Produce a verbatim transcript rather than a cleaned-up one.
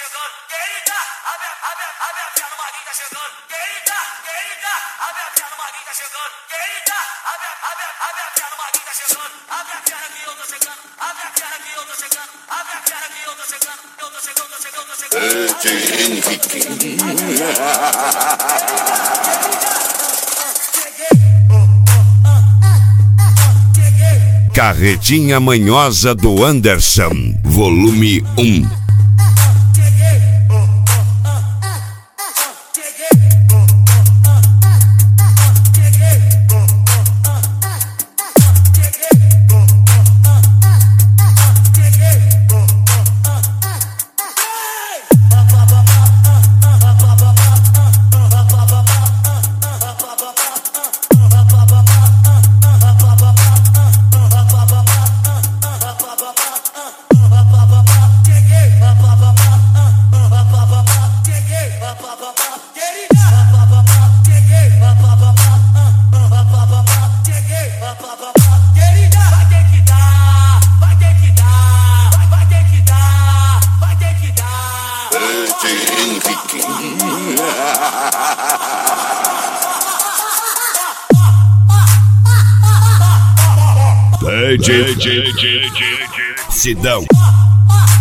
chegando. Querida, abre abre abre a perna, o Maguinho tá chegando. Querida, querida, abre a perna, o Maguinho tá chegando. Querida, abre abre abre a perna, o Maguinho tá chegando. Abre a perna que eu tô chegando. Abre a perna que eu tô chegando. Abre a perna que eu tô chegando. Eu tô chegando, tô chegando, tô chegando. Carretinha Manhosa do Anderson, volume um. D J Sidão.